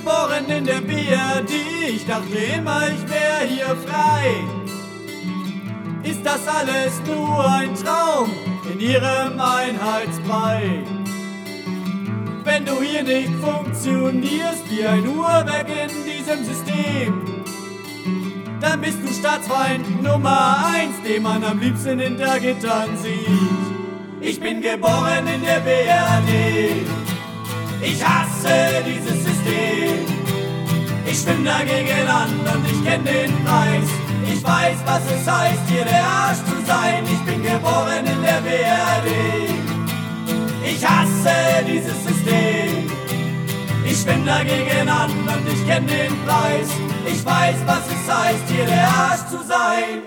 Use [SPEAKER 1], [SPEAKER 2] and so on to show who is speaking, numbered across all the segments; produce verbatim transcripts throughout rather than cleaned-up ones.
[SPEAKER 1] geboren in der B R D, ich dachte immer, ich wär hier frei. Ist das alles nur ein Traum in ihrem Einheitsbrei? Wenn du hier nicht funktionierst wie ein Uhrwerk in diesem System, dann bist du Staatsfeind Nummer eins, den man am liebsten hinter Gittern sieht. Ich bin geboren in der B R D, ich hasse dieses System. Ich schwimm dagegen an und ich kenn den Preis. Ich weiß, was es heißt, hier der Arsch zu sein. Ich bin geboren in der B R D, ich hasse dieses System. Ich schwimm dagegen an und ich kenn den Preis. Ich weiß, was es heißt, hier der Arsch zu sein.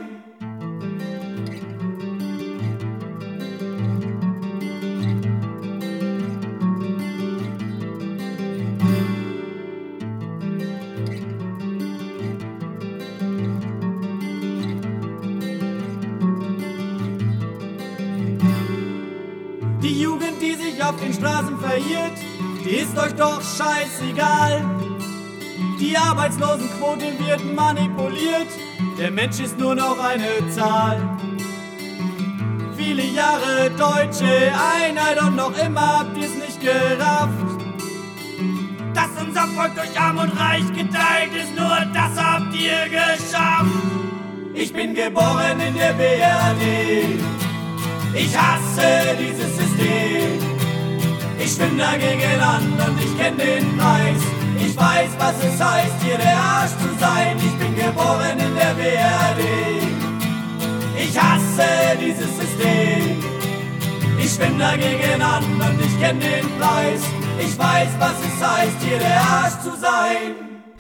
[SPEAKER 1] Die Jugend, die sich auf den Straßen verirrt, die ist euch doch scheißegal. Die Arbeitslosenquote wird manipuliert, der Mensch ist nur noch eine Zahl. Viele Jahre deutsche Einheit und noch immer habt ihr's nicht gerafft. Dass unser Volk durch Arm und Reich geteilt ist, nur das habt ihr geschafft. Ich bin geboren in der B R D, ich hasse dieses System. Ich schwimm dagegen an und ich kenn den Preis. Ich weiß, was es heißt, hier der Arsch zu sein. Ich bin geboren in der B R D, ich hasse dieses System. Ich schwimm dagegen an und ich kenn den Preis. Ich weiß, was es heißt, hier der Arsch zu sein.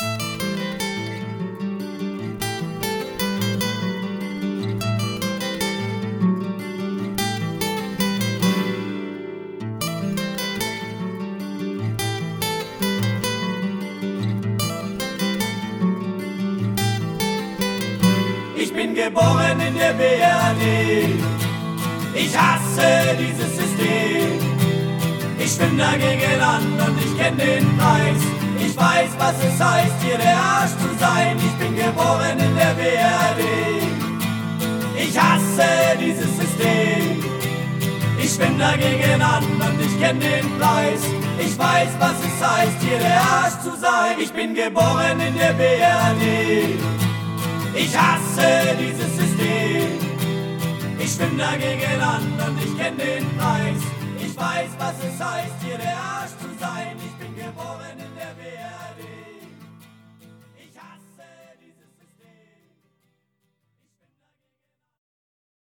[SPEAKER 1] Ich bin geboren in der B R D, ich hasse dieses System. Ich schwimm dagegen an und ich kenn den Preis. Ich weiß, was es heißt, hier der Arsch zu sein. Ich bin geboren in der B R D, ich hasse dieses System. Ich schwimm dagegen an und ich kenn den Preis. Ich weiß, was es heißt, hier der Arsch zu sein. Ich bin geboren in der B R D, ich hasse dieses System. Ich schwimm dagegen an und ich kenn den Preis. Ich weiß, was es heißt, hier der Arsch zu sein. Ich bin geboren in der